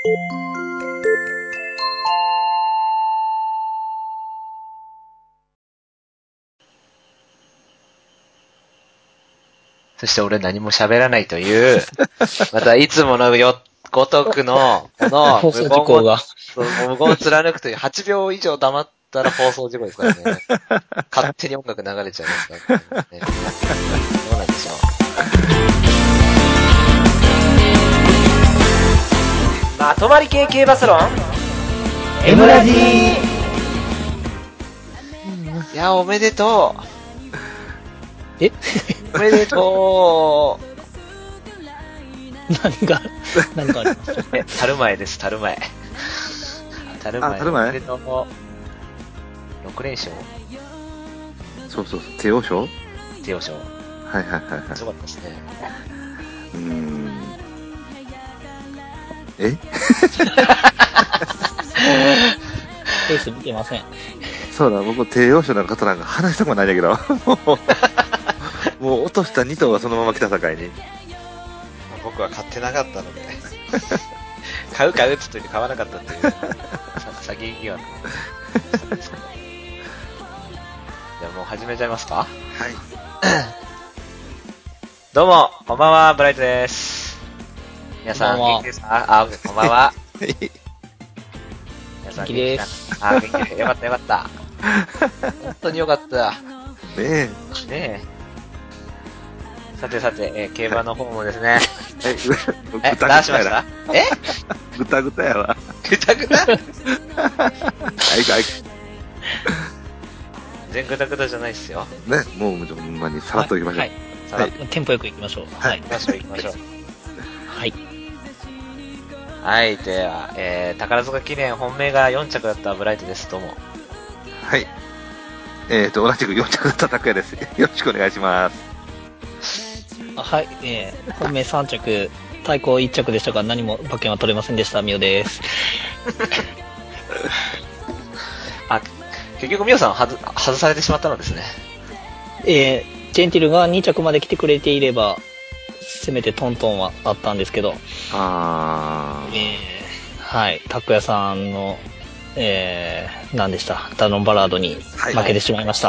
そして俺何も喋らないという、またいつものごとくの、この放送事故が。 無言を貫くという8秒以上黙ったら放送事故ですからね。勝手に音楽流れちゃいますからね。どうなんでしょう。 まとまり系系バスロン M ラジいや、おめでとう。 えおめでとう。 何があります樽前です、樽前。樽前。 樽前おめでとう。6連勝そう、帝王賞帝王賞。 はい。 すごかったですね。 ペース見てません。 そうだ、僕、帝王賞の方なんか話したくもないんだけど。もう落とした2頭はそのまま来た境に。 僕は買ってなかったので。買うって言っといて買わなかったっていう。詐欺疑惑。じゃあもう始めちゃいますか？ はい。 どうも、こんばんは、ブライトです。皆さん、 こんばんは元気ですか？こんばんは。皆さん、 元気です。 元気です。よかった。本当によかった。 ねえ。さて、競馬の方もですね。 ぐどうしましたぐたぐたやわ。 ぐたぐたはい。 全ぐたぐたじゃないっすよ。 ね、もう、ほんまにさらっといきましょう。 はい。 さらっとテンポよく行きましょう。はい。 行きましょう。 はい。 はい、では、宝塚記念本命が4着だったブライトです。どうも。 はい。同じく4着だった拓也です。よろしくお願いします。 はい。本命3着、対抗1着でしたが、何も馬券は取れませんでした。ミオです。 結局ミオさん外されてしまったのですね。 ジェンティルが2着まで来てくれていれば、せめてトントンはあったんですけど、はい。拓也さんの、何でしたダノンバラードに負けてしまいました。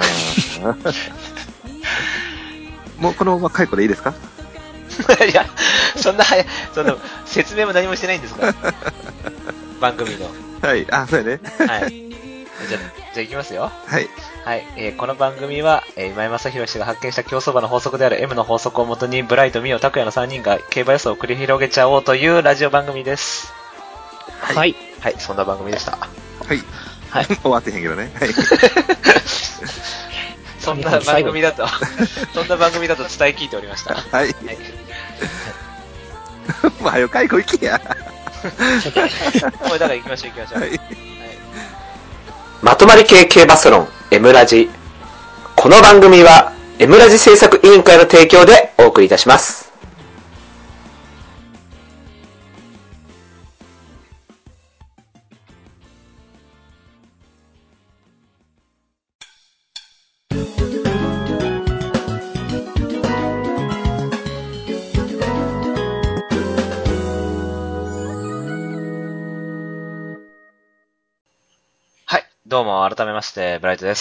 もうこのまま解雇でいいですか？ いや、そんな説明も何もしてないんですから。番組の。 はい、そうやね。 はい。じゃあ行きますよ。 はい。 はい。この番組は、今井正弘氏が発見した競走馬の法則である M の法則をもとに、ブライト、ミオ、拓也の3人が競馬予想を繰り広げちゃおうというラジオ番組です。 はい。 はい、そんな番組でした。 はい。終わってへんけどね。はい。 そんな番組だと伝え聞いておりました。はい。 まあ、よ、解雇行けや。 もうだから行きましょう。はい。 まとまり系系バスロン M ラジ。この番組は M ラジ制作委員会の提供でお送りいたします。 はい、どうも改めましてブライトです。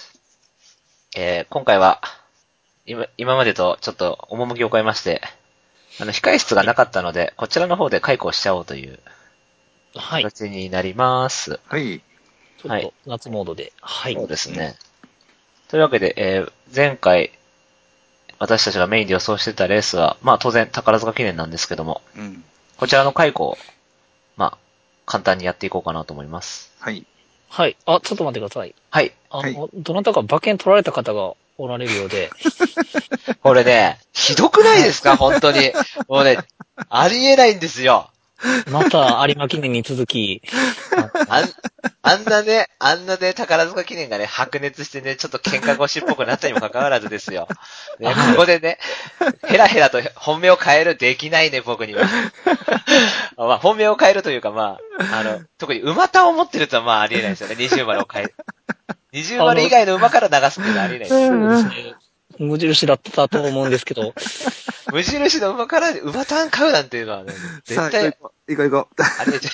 今回は今までとちょっと趣を変えまして、控室がなかったので、こちらの方で解雇しちゃおうという形になります。 はい。 ちょっと夏モードで。はい。 そうですね。というわけで、前回私たちがメインで予想してたレースは、まあ当然宝塚記念なんですけども、こちらの解雇を、まあ簡単にやっていこうかなと思います。 はい。 はい。ちょっと待ってください。 はい。 どなたか馬券取られた方がおられるようで。 これね、ひどくないですか本当に。もうね、ありえないんですよ。 また有馬記念に続き。 あんなね、宝塚記念がね、白熱してね、ちょっと喧嘩腰っぽくなったにもかかわらずですよ。ね、ここでね、ヘラヘラと本命を変えるできないね、僕には。まあ、本命を変えるというか、まあ、特に馬単を持ってるとはまあありえないですよね、20丸を変える。20丸以外の馬から流すっていうのはありえないです。 無印だったと思うんですけど。 無印の馬から馬単買うなんていうのはね、絶対。 行こう。 あれ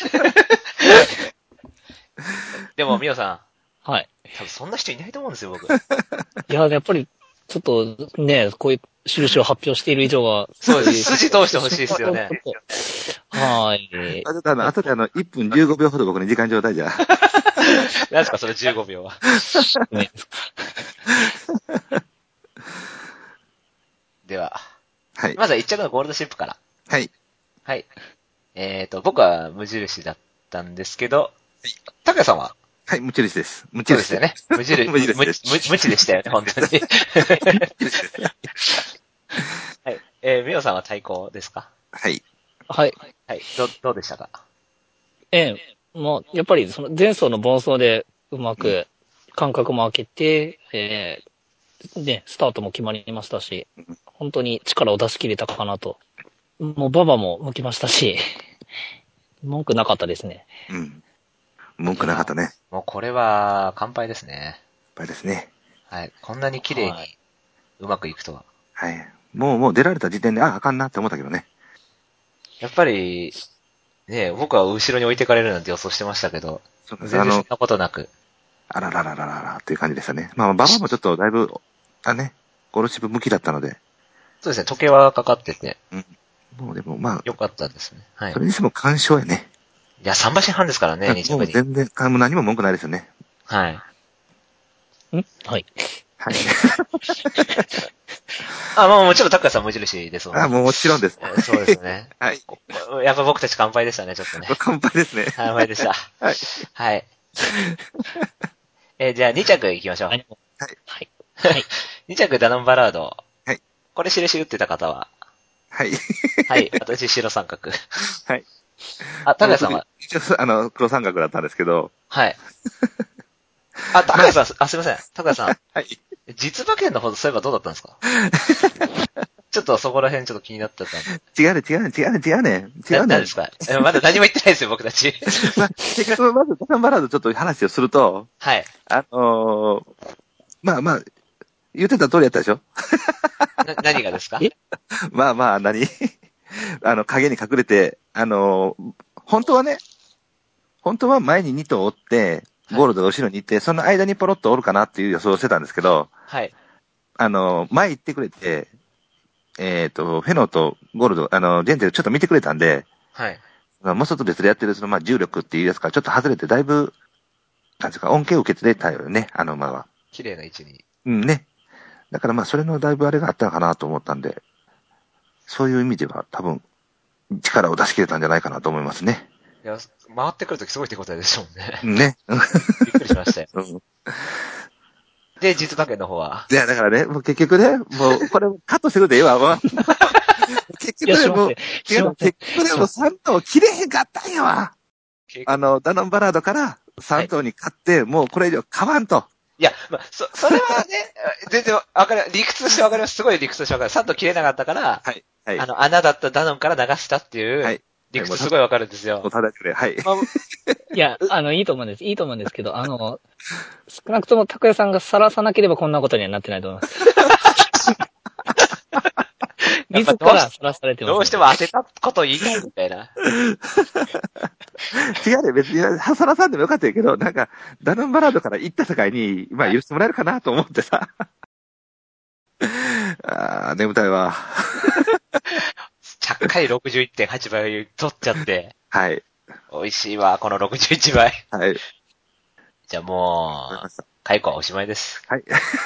でも、みおさん。はい。 多分そんな人いないと思うんですよ、僕。 いや、やっぱり、ちょっとね、こういう印を発表している以上は。 そうです。筋通してほしいですよね。 はい。 あとで1分15秒ほど僕に時間ちょうだいじゃん。 何ですか、その15秒は。 ね、 では。 はい。 まずは1着のゴールドシップから。 はい。 はい。僕は無印だったんですけど、高谷さんははい、無印です。無そうですよね。無印無印です。 無知でしたよね、本当に。はい。みおさんは対抗ですか？ はい。 はい。 はい。どうでしたか？ もう、やっぱりその前走の盆走でうまく間隔も空けて、ね、スタートも決まりましたし、本当に力を出し切れたかなと。もう馬場も向きましたし、文句なかったですね。 うん。文句なかったね。 もうこれは、完敗ですね。 やっぱりですね。 はい。こんなに綺麗にうまくいくとは。 はい。もう出られた時点で、あかんなって思ったけどね。 やっぱり、ね、僕は後ろに置いてかれるなんて予想してましたけど、全然そんなことなく。 あららららららっていう感じでしたね。まあ、馬場もちょっとだいぶ、ゴールシップ向きだったので。 そうですね、時計はかかってて。 うん。もうでもまあ。 よかったですね。はい。 それにしても干渉やね。 いや、3馬身半ですからね、2着に。 もう全然、もう何も文句ないですよね。 はい。 はい。はい。 もちろん、高谷さん無印ですもんね。 もちろんです。 そうですね。 はい。 やっぱ僕たち乾杯でしたね、ちょっとね。 乾杯ですね。 乾杯でした。 はい。 はい。じゃあ2着行きましょう。はい。 はい。 2着ダノンバラード。 はい。 これ印打ってた方は？ はい。 はい。私、白三角。 はい。 高谷さんは？ 一応、黒三角だったんですけど。 はい。高谷さん、すいません。高谷さん。 はい。 実馬券の方、そういえばどうだったんですか？ちょっとそこら辺ちょっと気になってたんで。 違うね。 何ですか？まだ何も言ってないですよ、僕たち。 せっかくまず、ダノンバラードちょっと話をすると。 はい。 まあ、言ってた通りやったでしょ？ 何がですか？ まあ、影に隠れて、本当は前に2頭おって、ゴールドが後ろにいて、その間にポロッとおるかなっていう予想をしてたんですけど、 はい。 前行ってくれて、フェノとゴールド、ジェンテルちょっと見てくれたんで、 はい。 もう外別でやってる重力っていうやつからちょっと外れてだいぶ、なんですか、恩恵を受けてたよね、馬は。 綺麗な位置に。 うんね。だからそれのだいぶあれがあったのかなと思ったんで、そういう意味では多分、力を出し切れたんじゃないかなと思いますね。 いや、回ってくるときすごい手応えでしょうね。 ね。 びっくりしましたよ。 うん、 で、実馬券の方は？ いや、だからね、もう結局ね、もう、これカットしてくれてええわ、もう。結局ね、もう、結局ね、もう3頭切れへんかったんやわ。ダノンバラードから3頭に勝って、もうこれ以上買わんと。 いや、それはね、全然わかる。理屈としてわかります。すごい理屈としてわかる。3頭切れなかったから、 はい。 穴だったダノンから流したっていう、理屈すごいわかるんですよ。 もうただくれ、はい。 いや、いいと思うんです。いいと思うんですけど、少なくとも拓也さんが晒さなければこんなことにはなってないと思います。自ら晒されてます、 どうしても当てたこと言いたいみたいな。 違うね、別に、ハサラさんでもよかったけど、なんか、ダノンバラードから行った境に、許してもらえるかなと思ってさ。眠たいわ。 ちゃっかり 61.8 倍取っちゃって。 はい。 美味しいわ、この61倍。 はい。 じゃあもう、解雇はおしまいです。 はい。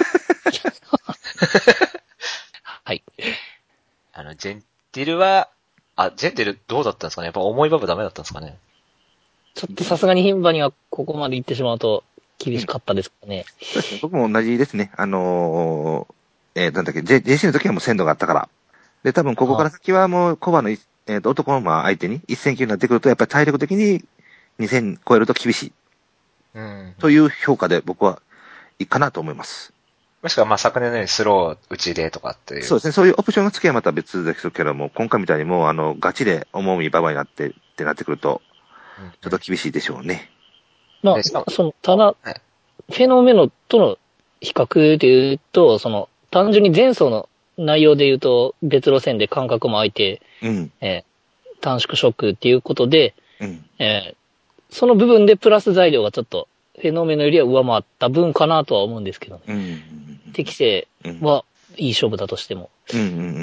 はい。 ジェンティルは、ジェンティルどうだったんですかね？やっぱ重いバブダメだったんですかね？ ちょっとさすがに牝馬にはここまで行ってしまうと厳しかったですかね。 そうですね。僕も同じですね。なんだっけ、JC の時はもう鮮度があったから。で、多分ここから先はもう、コバの、男の馬相手に一戦級になってくると、やっぱり体力的に2000超えると厳しい。 うん。 という評価で僕はいいかなと思います。 もしくは昨年のようにスロー打ちでとかっていう。 そうですね。そういうオプションが付けはまた別ですけども、今回みたいにもうガチで重い馬場になってってなってくると、ちょっと厳しいでしょうね。 ただ、フェノメノとの比較で言うと、 単純に前走の内容で言うと、別路線で間隔も空いて、 うん。 短縮ショックっていうことで、 うん。 その部分でプラス材料がちょっと、フェノメノよりは上回った分かなとは思うんですけどね。 うん。 適正はいい勝負だとしても。 うんうんうんうん。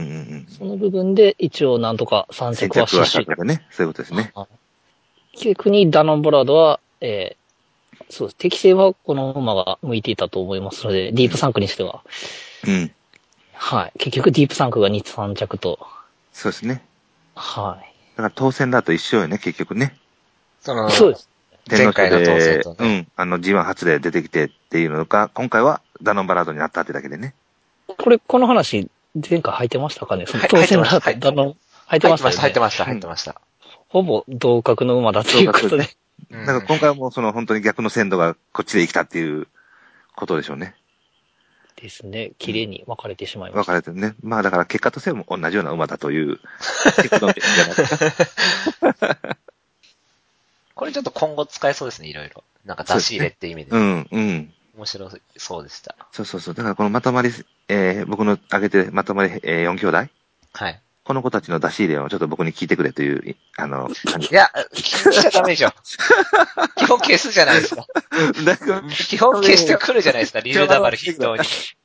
その部分で一応なんとか3着は死守。 先着はね。そういうことですね。 逆にダノンボラードは、そうです。適正はこの馬が向いていたと思いますので、ディープサンクにしては。 うん。 はい。結局ディープサンクが2、3着と。 そうですね。 はい。 だから当選だと一緒よね、結局ね。 そうです。 前回の当選とね。 うん。G1 初で出てきてっていうのが、今回はダノンバラードになったってだけでね。 この話、前回入ってましたかね？その当選だとダノン、入ってましたよね。 入ってました。 ほぼ同格の馬だということで。 だから今回はもう本当に逆の鮮度がこっちで生きたっていうことでしょうね。 ですね。綺麗に分かれてしまいました。 分かれてね。まあだから結果としても同じような馬だという。 これちょっと今後使えそうですね、いろいろ。なんか出し入れって意味で。 うん、うん。 面白そうでした。 そう。だからこのまとまり、僕の挙げてまとまり、4兄弟。はい。この子たちの出し入れをちょっと僕に聞いてくれという、 いや、聞いちゃダメでしょ。基本消すじゃないですか。基本消してくるじゃないですか、リベルダバル筆頭に。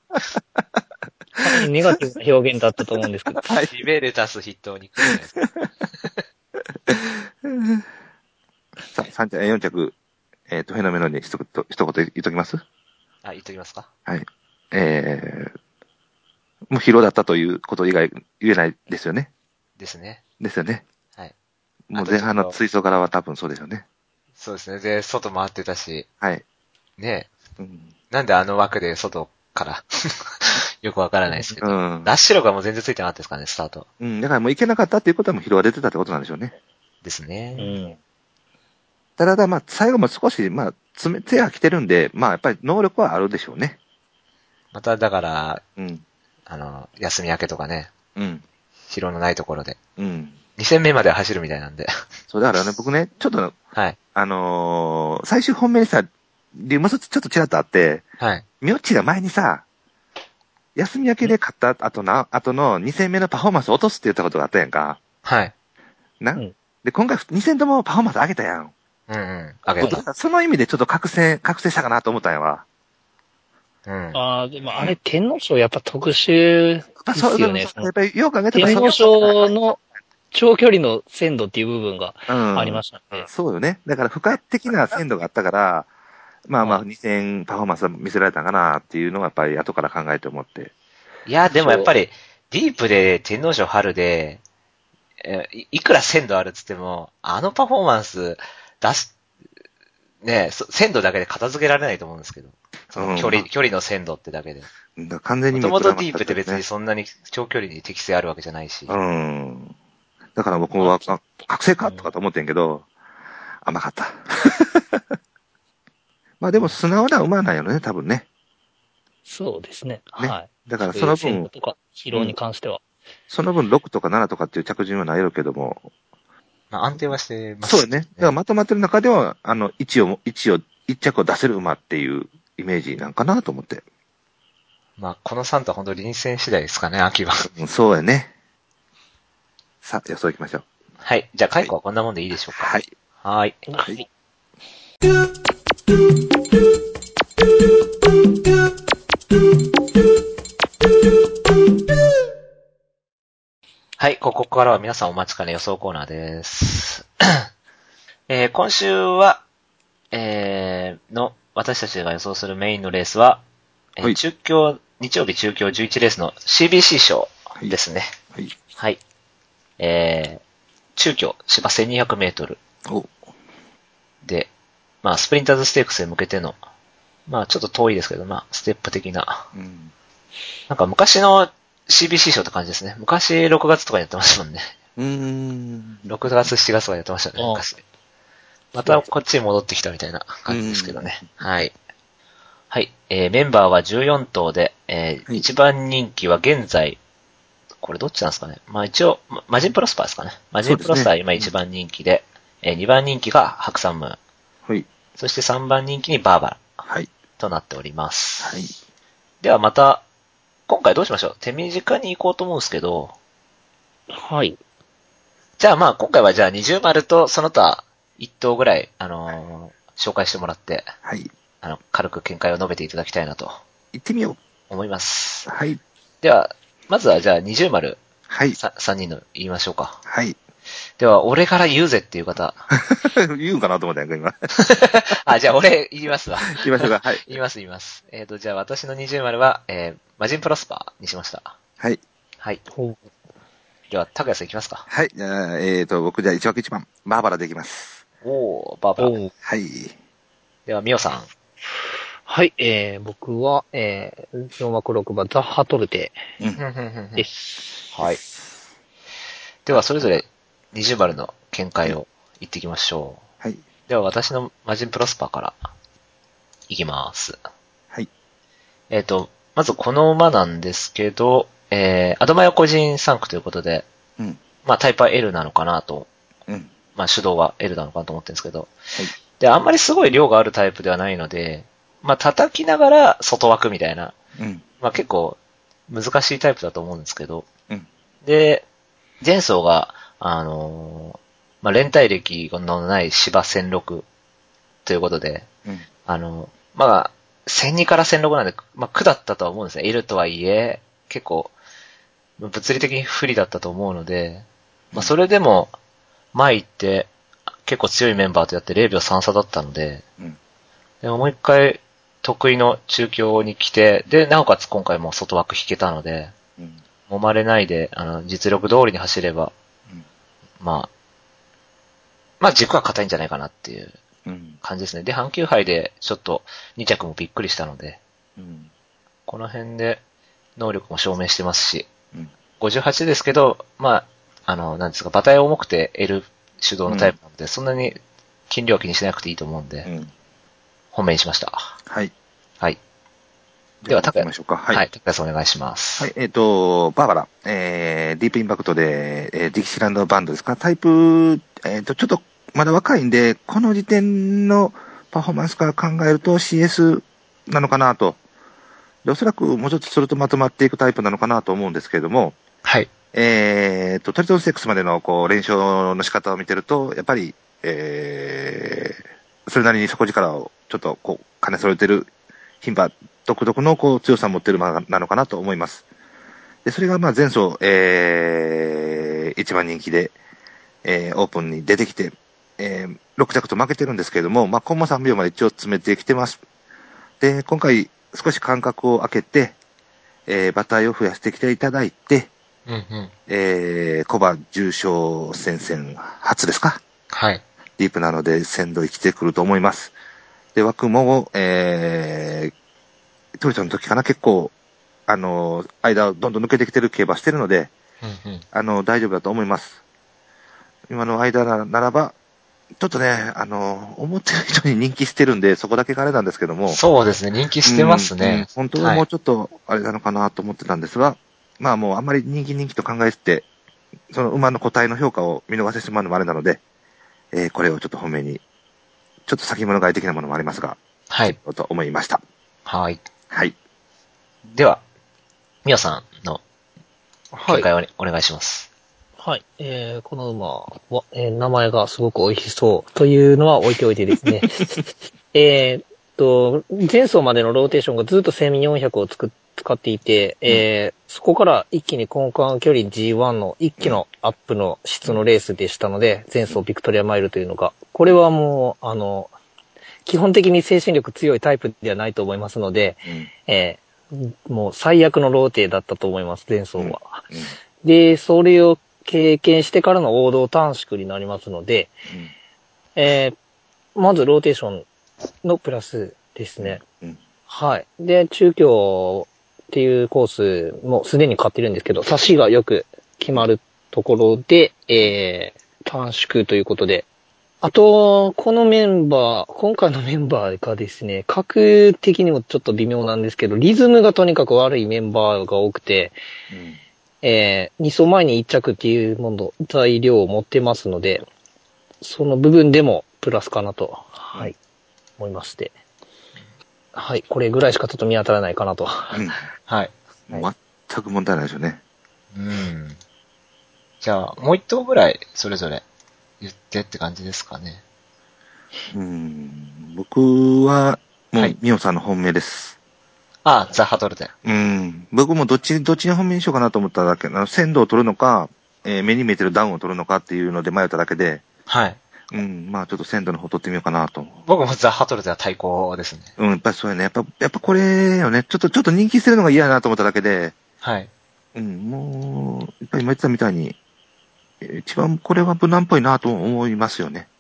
ネガティブな表現だったと思うんですけど。 はい。リベルタス筆頭に来るじゃないですか。さあ、4着、フェノメノに一言言っときます？ 言っときますか？ はい。もう疲労だったということ以外言えないですよね。 ですね。 ですよね。 はい。 もう前半の追走からは多分そうですよね。 そうですね。で、外回ってたし。 はい。 ねえ。なんであの枠で外からよくわからないですけど。ラッシュ力がもう全然ついてなかったですからね、スタート。 だからもう行けなかったっていうことはもう疲労が出てたってことなんでしょうね。 ですね。 ただまあ最後も少し、まあ、手が来てるんで、まあやっぱり能力はあるでしょうね。 まただから、休み明けとかね。疲労のないところで。2戦目まで走るみたいなんで。 そう、だからね、僕ね、ちょっと、 はい。 最終本命にさ、リムスちょっとちらっとあって、 はい。 ミョッチが前にさ、休み明けで勝った後の2戦目のパフォーマンスを落とすって言ったことがあったやんか。 はい。 で、今回2戦ともパフォーマンス上げたやん。 上げた。 その意味でちょっと覚醒したかなと思ったんやわ。 でもあれ、天皇賞やっぱ特殊ですよね。 やっぱりよく考えたら天皇賞の長距離の鮮度っていう部分がありましたね。 そうよね。だから、付加的な鮮度があったから、まあ2戦パフォーマンス見せられたかなっていうのがやっぱり後から考えて思って。 いや、でもやっぱり、ディープで天皇賞春で、いくら鮮度あるっつっても、あのパフォーマンスね、鮮度だけで片付けられないと思うんですけど。その距離の鮮度ってだけで。 完全にもともとディープって別にそんなに長距離に適性あるわけじゃないし。 だから僕は、覚醒かとかと思ってんけど、甘かった。まあでも素直な馬なんやろね、多分ね。 そうですね。はい。 だからその分、 とか疲労に関しては。 その分6とか7とかっていう着順はないよけども。 まあ安定はしてますね。そうね。だからまとまってる中では、1着を出せる馬っていうイメージなんかなと思って。 まあこの3とは本当臨戦次第ですかね、秋は。 そうやね。さあ、予想行きましょう。 はい。じゃあ、解雇はこんなもんでいいでしょうか。 はい。 はい。はい、ここからは皆さんお待ちかね予想コーナーです。今週は、私たちが予想するメインのレースは、日曜日中京11レースの CBC 賞ですね。はい。中京芝1200メートル。で、まあ、スプリンターズステークスへ向けての、まあ、ちょっと遠いですけど、まあ、ステップ的な。なんか昔の CBC 賞って感じですね。昔6月とかやってましたもんね。6月、7月とかやってましたね、昔。またこっちに戻ってきたみたいな感じですけどね。はい。はい。メンバーは14頭で、一番人気は現在、これどっちなんですかね。まあ一応、マジンプロスパーですかね。マジンプロスパーは今一番人気で、2番人気が白山ムーン。そして3番人気にバーバラ。となっております。ではまた、 今回どうしましょう？手短に行こうと思うんですけど。 はい。 じゃあまあ今回はじゃあ20丸とその他1頭ぐらい、紹介してもらって。 はい。 軽く見解を述べていただきたいなと。 行ってみよう。 思います。 はい。 では、まずはじゃあ20丸。 はい。 3人の言いましょうか。 はい。 では、俺から言うぜっていう方。 言うんかなと思ったよ、今。 じゃあ俺言いますわ。 言いましょうか。はい。 言います。じゃあ私の20丸は、マジンプロスパーにしました。 はい。 はい。では、拓也さんいきますか。 はい。じゃあ、僕じゃあ1枠1番、バーバラでいきます。 おー、バーバラ。 はい。 では、ミオさん。 はい、僕は、4枠6番、ザッハトルテです。 はい。では、それぞれ20丸の見解を言っていきましょう。はい。 では、私のマジンプロスパーからいきます。 はい。 まずこの馬なんですけど、アドマヨ個人3区ということで、 うん。 まあ、タイパー L なのかなと。 うん。 まあ、手動は L なのかなと思ってるんですけど。 はい。 で、あんまりすごい量があるタイプではないので、まあ、叩きながら外枠みたいな。 うん。 まあ、結構難しいタイプだと思うんですけど。 うん。 で、前走が、まあ、連帯歴のない芝1006ということで、 うん。 まあ、1002から1006なんで、まあ、苦だったとは思うんですね。いるとはいえ、結構、物理的に不利だったと思うので、まあ、それでも、前行って、結構強いメンバーとやって0秒3差だったので、 うん。 でももう一回、得意の中京に来て、で、なおかつ今回も外枠引けたので、 うん。 揉まれないで、実力通りに走れば、 うん。 まあ軸は硬いんじゃないかなっていう感じですね。で、阪急杯でちょっと2着もびっくりしたので、 うん。 この辺で能力も証明してますし、 うん。 58ですけど、まあ、なんですか、馬体重くて L 手動のタイプなので、そんなに筋量気にしなくていいと思うんで、本命にしました。 はい。 はい。では、拓也。 行きましょうか。 はい。拓也さんお願いします。 はい。バーバラ、ディープインパクトで、ディキシランドバンドですか。タイプ、ちょっと、まだ若いんで、この時点のパフォーマンスから考えると CS なのかなと。で、おそらくもうちょっとするとまとまっていくタイプなのかなと思うんですけれども、 はい。 トリトンステックスまでの、練習の仕方を見てると、やっぱり、それなりに底力をちょっと、兼ね揃えてる、牝馬独特の、強さを持ってる馬なのかなと思います。で、それが、前走、一番人気で、オープンに出てきて、6着と負けてるんですけれども、コンマ3秒まで一応詰めてきてます。で、今回、少し間隔を空けて、馬体を増やしてきていただいて、コバ重賞戦線初ですか？ はい。 ディープなので鮮度生きてくると思います。で、枠も、トリトンの時かな、結構、間をどんどん抜けてきてる競馬してるので、大丈夫だと思います。今の間ならば、ちょっとね、思ってる人に人気してるんで、そこだけがあれなんですけども。 そうですね、人気してますね。 本当はもうちょっと、あれなのかなと思ってたんですが、もうあんまり人気と考えて、その馬の個体の評価を見逃してしまうのもあれなので、これをちょっと本命に、ちょっと先物買い的なものもありますが、 はい。 と思いました。 はい。 はい。 では、みおさんの見解をお願いします。 はい。この馬は、名前がすごく美味しそうというのは置いておいてですね。前走までのローテーションがずっと1400を使っていて、そこから一気に根幹距離 G1 の一気のアップの質のレースでしたので、前走ビクトリアマイルというのが、これはもう、基本的に精神力強いタイプではないと思いますので、もう最悪のローテだったと思います、前走は。で、それを経験してからの王道短縮になりますので、まずローテーションのプラスですね。はい。で、中京っていうコースもすでに買ってるんですけど、差しがよく決まるところで、短縮ということで、あと、このメンバー、今回のメンバーがですね、格的にもちょっと微妙なんですけど、リズムがとにかく悪いメンバーが多くて、2走前に1着っていうもの、材料を持ってますので、その部分でもプラスかなと、はい、思いまして。はい、これぐらいしかちょっと見当たらないかなと。 はい。 全全く問題ないですよね。 じゃあ、もう一頭ぐらい、それぞれ言ってって感じですかね。 僕は、もう、ミオさんの本命です。 ああ、ザ・ハトルテ。 僕もどっちに本命にしようかなと思っただけ、鮮度を取るのか、目に見えてるダウンを取るのかっていうので迷っただけで、 はい。 まあちょっと鮮度の方取ってみようかなと。 僕もザ・ハトルテは対抗ですね。 やっぱりそうやね。やっぱこれよね。ちょっと人気してるのが嫌だなと思っただけで、 はい。 もう、やっぱり今言ってたみたいに、一番これは無難っぽいなと思いますよね。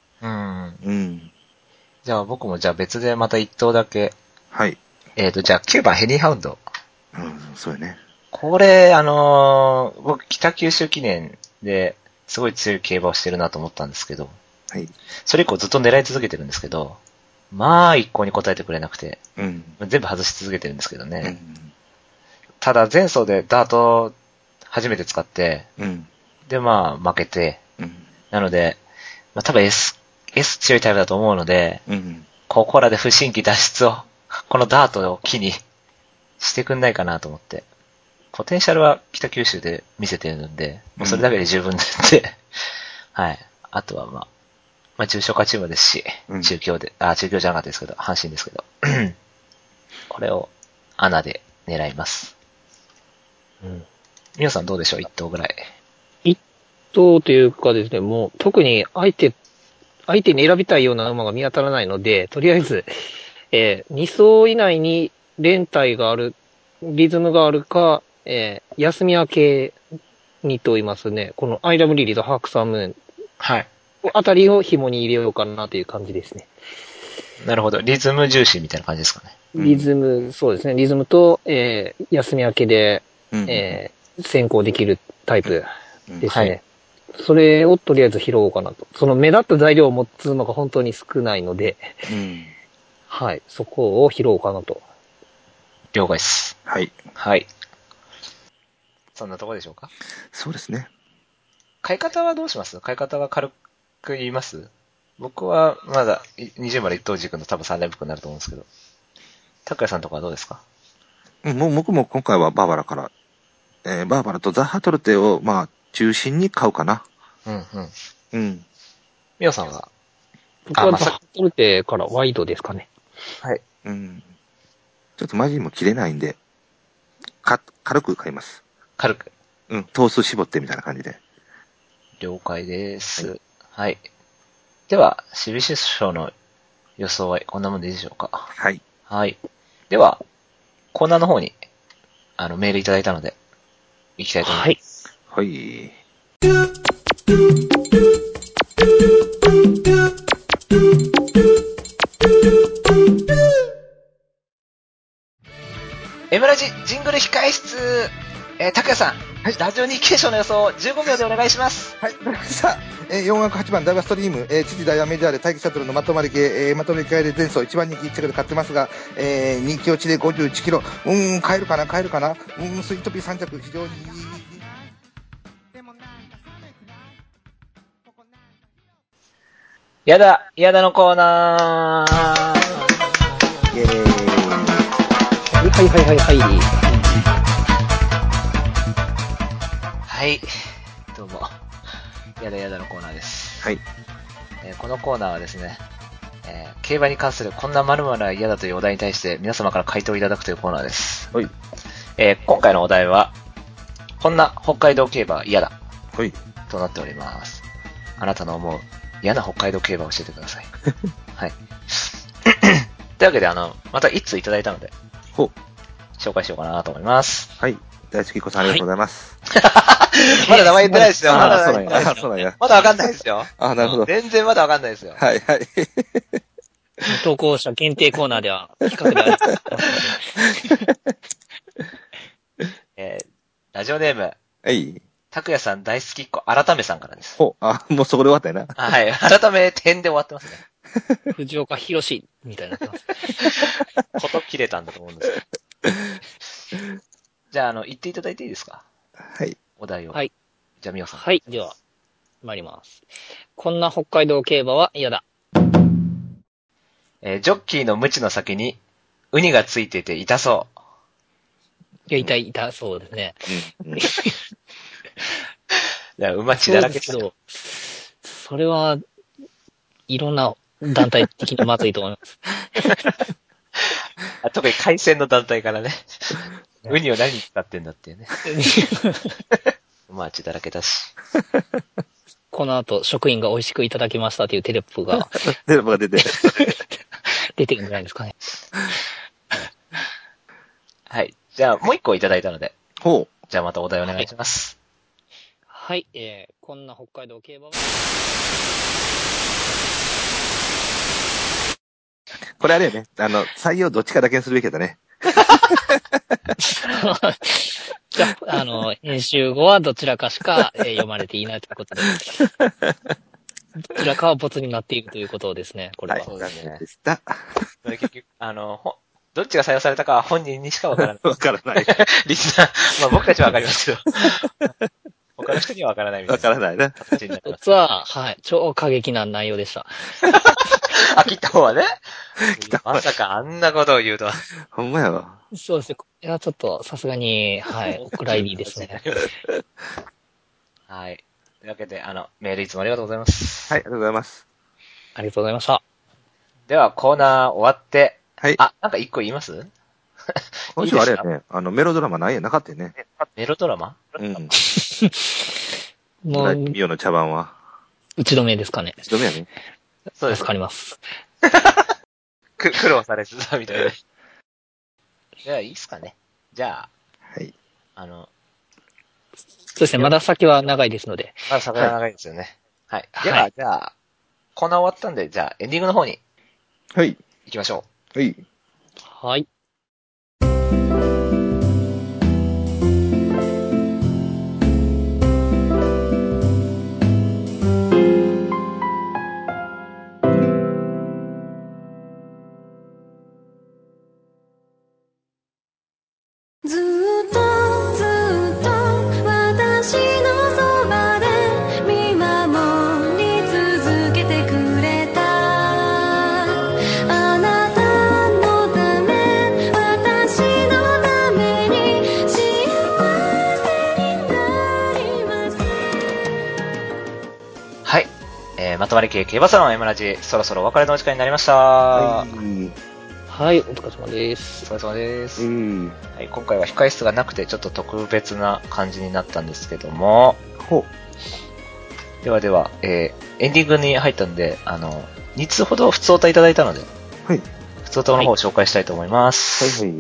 じゃあ僕もじゃあ別でまた一頭だけ。 はい。 じゃあ9番ヘニーハウンド。 そうやね。 これ、僕北九州記念ですごい強い競馬をしてるなと思ったんですけど、 はい。 それ以降ずっと狙い続けてるんですけど、まあ一向に答えてくれなくて、全部外し続けてるんですけどね。ただ前走でダート初めて使って、でまあ負けて、なので、まあ多分 S 強いタイプだと思うので、ここらで不新規脱出を、このダートを機にしてくんないかなと思って。ポテンシャルは北九州で見せてるんで、もうそれだけで十分なんで、はい。あとはまあ重賞勝ち馬ですし、中京じゃなかったですけど、阪神ですけど、これを穴で狙います。皆さんどうでしょう？一頭ぐらい。 一頭というかですね、もう特に相手に選びたいような馬が見当たらないので、とりあえず、2走以内に連帯がある、リズムがあるか、休み明けにと言いますね、この I love Lily とハークサームーン。 はい。 あたりを紐に入れようかなという感じですね。 なるほど。リズム重視みたいな感じですかね。 リズム、そうですね。リズムと、休み明けで、先行できるタイプですね。それをとりあえず拾おうかなと。その目立った材料を持つのが本当に少ないので、はい。そこを拾おうかなと。 了解です。 はい。 はい。そんなとこでしょうか？ そうですね。 買い方はどうします？買い方は軽く言います？僕はまだ20まで一等軸の多分3連服になると思うんですけど。拓也さんとかはどうですか？ 僕も今回はバーバラから、バーバラとザ・ハトルテを、まあ、中心に買うかな。 ミオさんは？ 僕はザ・ハトルテからワイドですかね。 はい。 ちょっとマジンも切れないんで、軽く買います。 軽く。 頭数絞ってみたいな感じで。 了解です。はい。では、渋出賞の予想はこんなもんでいいでしょうか？ はい。 はい。では、コーナーの方に、メールいただいたので、行きたいと思います。 はい。 エムラジジングル控え室、拓也さん、ラジオ日経賞の予想を15秒でお願いします。 はい、わかりました。4枠8番ダイワストリーム、父ダイワメジャーで待機シャトルのまとまり系、まとめ系で前走1番人気1着で買ってますが、人気落ちで51キロ。買えるかなスイートピー3着、非常にいい。 やだのコーナー。 イェーイ。 はい。どうも。やだのコーナーです。 はい。 このコーナーはですね、競馬に関するこんな〇〇は嫌だというお題に対して皆様から回答いただくというコーナーです。 はい。 今回のお題は、こんな北海道競馬は嫌だ。 はい。 となっております。あなたの思う嫌な北海道競馬を教えてください。はい。というわけで、また1通いただいたので、紹介しようかなと思います。 はい。大好き子さんありがとうございます。 まだ名前言ってないですよ。まだそうなんや。 まだわかんないですよ。 なるほど。 全然まだわかんないですよ。 はい。 投稿者限定コーナーでは、企画である。ラジオネーム。 はい。 拓也さん大好きっ子、改めさんからです。 もうそこで終わったよな。 はい。改め点で終わってますね。 藤岡弘みたいになってます。 こと切れたんだと思うんですけど。じゃあ、言っていただいていいですか？ はい。 お題を。 はい。 じゃあ、みおさん。 はい。では、参ります。こんな北海道競馬は嫌だ。 ジョッキーのムチの先に、ウニがついてて痛そいや、いた、そうですね。 馬血だらけですけど、 それは、いろんな団体的にまずいと思います。 特に海鮮の団体からね。ウニを何に使ってんだっていうね。馬血だらけだし。 この後、職員が美味しくいただきましたというテレポが出て。 出てるんじゃないですかね。 はい。じゃあ、もう一個いただいたので。 ほう。 じゃあまたお題お願いします。 はい、こんな北海道競馬はこれあれよね。採用どっちかだけにするべきだね。 じゃあ、編集後はどちらかしか、読まれていないということで。どちらかはボツになっているということですね、これは。 はい、そうですね。でした。 結局、どっちが採用されたかは本人にしかわからない。 わからない。 リスナー、まあ僕たちはわかりますけど。他の人にはわからないみたいな。 わからないな。 実は、はい、超過激な内容でした。 切った方はね。まさかあんなことを言うとは。 ほんまやわ。 そうですね。いや、ちょっと、さすがに、はい、お蔵入りですね。 はい。というわけで、メールいつもありがとうございます。 はい、ありがとうございます。 ありがとうございました。 では、コーナー終わって、 はい。 なんか一個言います？ 今週あれやね、メロドラマないやなかったよね。 メロドラマ？ うん。 もう、 ミオの茶番は。 打ち止めですかね。 打ち止めやね。 そうです。 わかります。 苦労されてたみたいで。じゃあ、いいっすかね。じゃあ、 はい。 そうですね、まだ先は長いですので。 まだ先は長いですよね。はい。では、じゃあ、コーナー終わったんで、じゃあ、エンディングの方に。 はい。 行きましょう。はい。 はい。 まとまり系競馬サロン M ラジ、そろそろお別れのお時間になりました。 はい、お疲れ様です。 お疲れ様です。はい、今回は控室がなくてちょっと特別な感じになったんですけども。では、エンディングに入ったんで、2通ほど普通歌いただいたので、 はい。 普通歌の方を紹介したいと思います。 はい。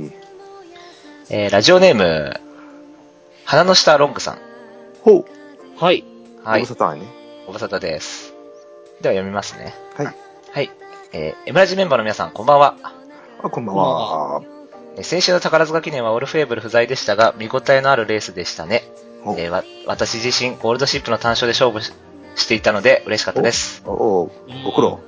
ラジオネーム、花の下ロングさん。 ほう。 はい。 はい。 ご無沙汰ね。 ご無沙汰です。では読みますね。 はい。 はい。Mラジメンバーの皆さん、こんばんは。 こんばんは。 先週の宝塚記念はオルフェーブル不在でしたが、見応えのあるレースでしたね。私自身、ゴールドシップの単勝で勝負していたので嬉しかったです。 ご苦労。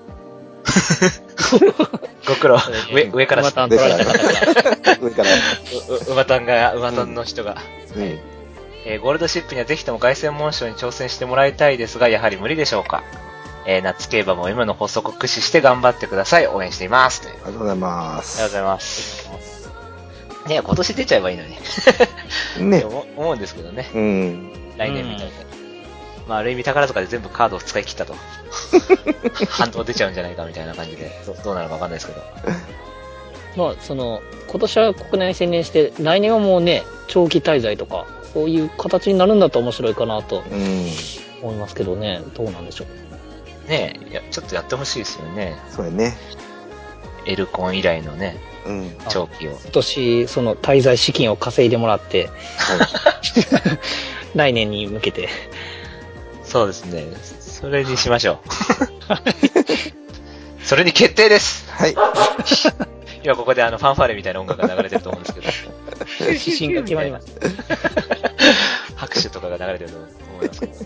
ご苦労。上から馬単取られた方上から。 馬単の人が。ゴールドシップにはぜひとも凱旋門賞に挑戦してもらいたいですが、やはり無理でしょうか。夏競馬も M の法則を駆使して頑張ってください。応援しています。 ありがとうございます。 ありがとうございます。ね、今年出ちゃえばいいのに。 ね。 思うんですけどね。来年みたいに。まあ、ある意味宝塚で全部カードを使い切ったと。半島出ちゃうんじゃないかみたいな感じで、どうなるかわかんないですけど。 まあ、今年は国内宣伝して、来年はもうね、長期滞在とか、そういう形になるんだと面白いかなと思いますけどね、どうなんでしょう。 ねえ、ちょっとやってほしいですよね。 そうやね。 エルコン以来のね、長期を。 今年、滞在資金を稼いでもらって、来年に向けて。 そうですね。それにしましょう。それに決定です。 はい。 今ここでファンファーレみたいな音楽が流れてると思うんですけど。 指針が決まりました。 拍手とかが流れてると思いますけど。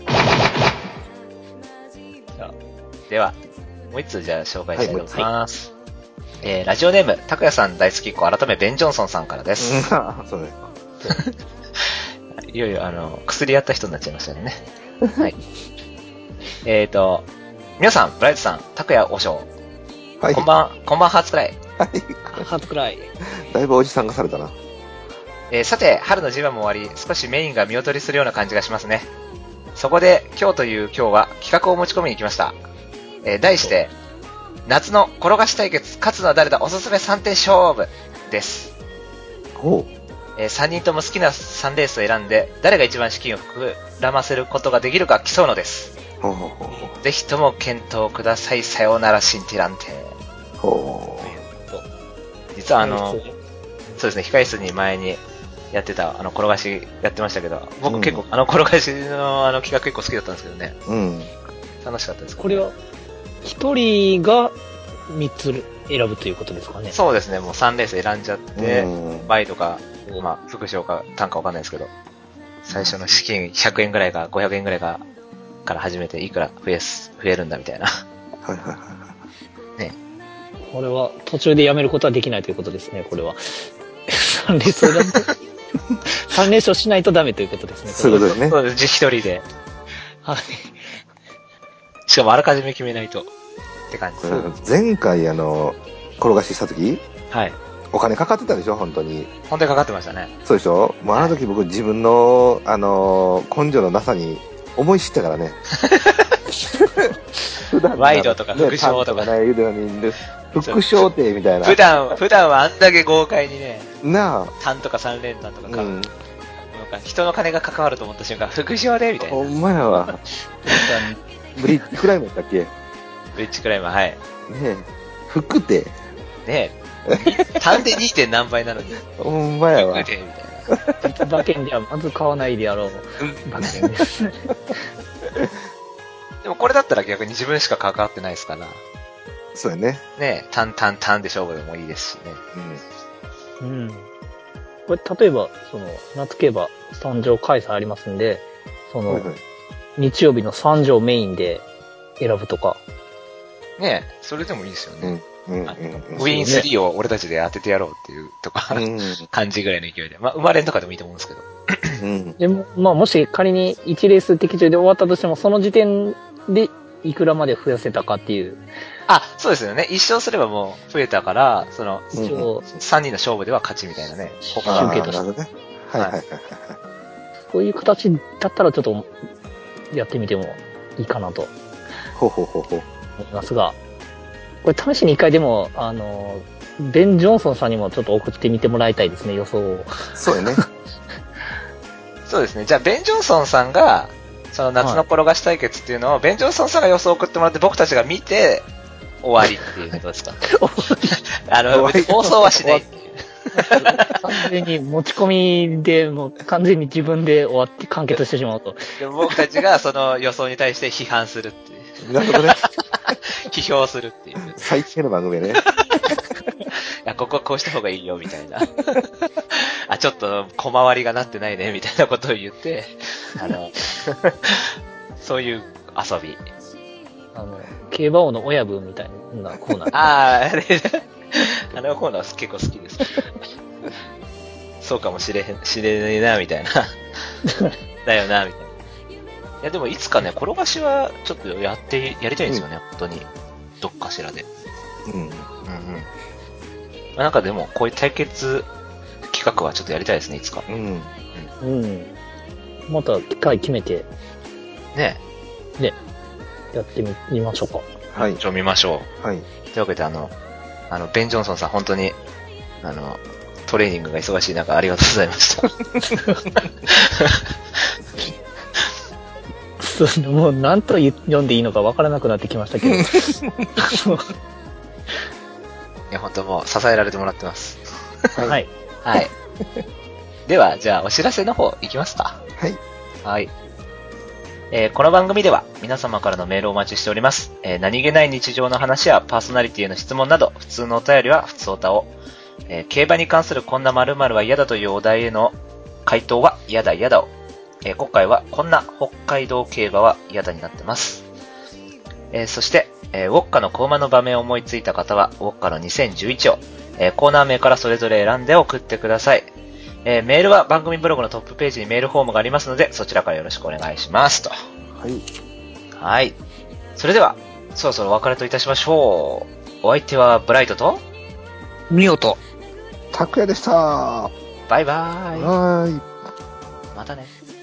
では、もう一通じゃあ紹介したいと思います。ラジオネーム、たくやさん大好きっ子、改めベン・ジョンソンさんからです。 そうね。 いよいよ薬やった人になっちゃいましたね。はい。皆さん、ブライトさん、たくやおしょう。こんばんハーツくらい。 ハーツくらい。 だいぶおじさんがされたな。 さて、春の G1 も終わり、少しメインが見劣りするような感じがしますね。そこで、今日という今日は企画を持ち込みに来ました。題して、夏の転がし対決、勝つのは誰だおすすめ3点勝負です。3人とも好きな3レースを選んで、誰が一番資金を膨らませることができるか競うのです。ぜひとも検討ください。さようならシンティランテ。実はそうですね、控室に前にやってた、転がしやってましたけど、僕結構、転がしの企画結構好きだったんですけどね。楽しかったです、 これは、1人が3つ選ぶということですかね。 そうですね、もう3レース選んじゃって、倍とか、副賞か単価わかんないですけど、最初の資金100円ぐらいか500円ぐらいから始めていくら増えるんだみたいな。ね。 これは途中でやめることはできないということですね、これは。3レースを選んで、3レースをしないとダメということですね。 そういうことですね。 そうです、一人で。はい。しかもあらかじめ決めないと。って感じです。 前回転がしした時、 はい。 お金かかってたでしょ、本当に。 本当にかかってましたね。 そうでしょ。もうあの時僕自分の、根性のなさに思い知ったからね。 ワイドとか副賞とか。 副賞ってみたいな。 普段はあんだけ豪快にね。 なあ。 単とか3連単とか買う。人の金が関わると思った瞬間、副賞でみたいな。 ほんまやわ。ブリッジクライマーだっけ？ ブリッジクライマー、はい。ねえ。服で。 ねえ。単で 2. 何倍なのに。 ほんまやわ。 服で、みたいな。 実馬券ではまず買わないでやろう。馬券です。 でもこれだったら逆に自分しか関わってないですから。 そうやね。 ねえ、単で勝負でもいいですしね。 うん。これ、例えば、夏競馬3場開催ありますんで、日曜日の3場メインで選ぶとか。 ねえ、それでもいいですよね。ウィーン3を俺たちで当ててやろうっていうとか、感じぐらいの勢いで。生まれんとかでもいいと思うんですけど。 でも、もし仮に1レース的中で終わったとしても、その時点でいくらまで増やせたかっていう。 そうですよね。一勝すればもう増えたから、3人の勝負では勝ちみたいなね。 集計として。 はい。 こういう形だったらちょっとやってみてもいいかなと。思いますが。これ試しに一回でも、ベン・ジョンソンさんにもちょっと送ってみてもらいたいですね、予想を。 そうよね。 そうですね。じゃあ、ベン・ジョンソンさんが、その夏の転がし対決っていうのを、ベン・ジョンソンさんが予想を送ってもらって僕たちが見て、終わりっていうことですか。放送はしないっていう。 完全に持ち込みで、もう完全に自分で終わって完結してしまうと。 でも僕たちがその予想に対して批判するっていう。 なるほどね。 批評するっていう。 最低の番組ね。いや、こここうした方がいいよ、みたいな。ちょっと小回りがなってないね、みたいなことを言って、そういう遊び。 競馬王の親分みたいなコーナー。 あのコーナー結構好きです。そうかもしれねえな、みたいな。だよな、みたいな。いや、でもいつかね、転がしはちょっとやりたいんですよね、本当に。どっかしらで。なんかでも、こういう対決企画はちょっとやりたいですね、いつか。 また機会決めて。 ね。 やってみましょうか。 はい。 見ましょう。はい。 というわけでベン・ジョンソンさん、本当に、トレーニングが忙しい中、ありがとうございました。 もう何と読んでいいのか分からなくなってきましたけど。いや、本当もう支えられてもらってます。 はい。 はい。では、じゃあ、お知らせの方、いきますか。 はい。 はい。この番組では皆様からのメールをお待ちしております。何気ない日常の話やパーソナリティへの質問など、普通のお便りは普通おたを、競馬に関するこんな〇〇は嫌だというお題への回答は嫌だを、今回はこんな北海道競馬は嫌だになってます。そして、ウォッカのコーマの場面を思いついた方は、ウォッカの2011を、コーナー名からそれぞれ選んで送ってください。メールは番組ブログのトップページにメールフォームがありますので、そちらからよろしくお願いしますと。 はい。 はい。それでは、そろそろお別れといたしましょう。お相手はブライトと、 ミオと、 拓也でした。 バイバーイ。 はーい。 またね。